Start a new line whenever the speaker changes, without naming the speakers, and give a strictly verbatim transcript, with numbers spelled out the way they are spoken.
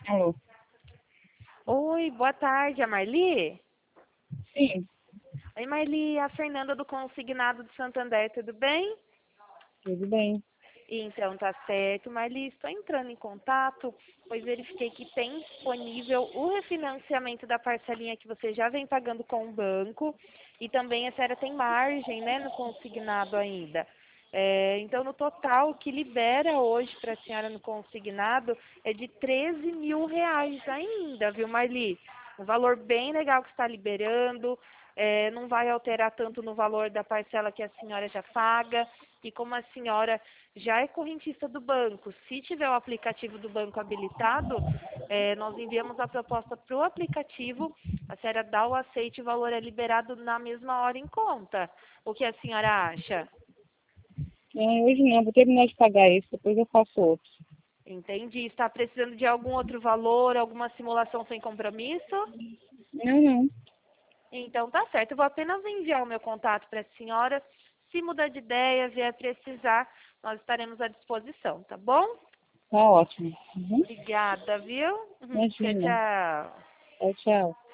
Alô?
Oi, boa tarde, a Marli?
Sim,
Oi, Marli, a Fernanda do Consignado de Santander, tudo bem?
tudo bem.
Então, tá certo. Marli, estou entrando em contato, pois verifiquei que tem disponível o refinanciamento da parcelinha que você já vem pagando com o banco e também a senhora tem margem, né, no consignado ainda. É, então, no total, o que libera hoje para a senhora no consignado é de treze mil reais ainda, viu, Marli? Um valor bem legal que está liberando, é, não vai alterar tanto no valor da parcela que a senhora já paga. E como a senhora já é correntista do banco, se tiver o aplicativo do banco habilitado, é, nós enviamos a proposta para o aplicativo, a senhora dá o aceite e o valor é liberado na mesma hora em conta. O que a senhora acha?
Não, hoje não, vou terminar de pagar esse, depois eu faço outro.
Entendi. Está precisando de algum outro valor, alguma simulação sem compromisso?
Não, não,
Então tá certo, eu vou apenas enviar o meu contato para a senhora. Se mudar de ideia, vier precisar, nós estaremos à disposição, tá bom?
tá ótimo. Uhum.
Obrigada, viu? Tchau,
Imagina.
tchau.
Tchau, tchau.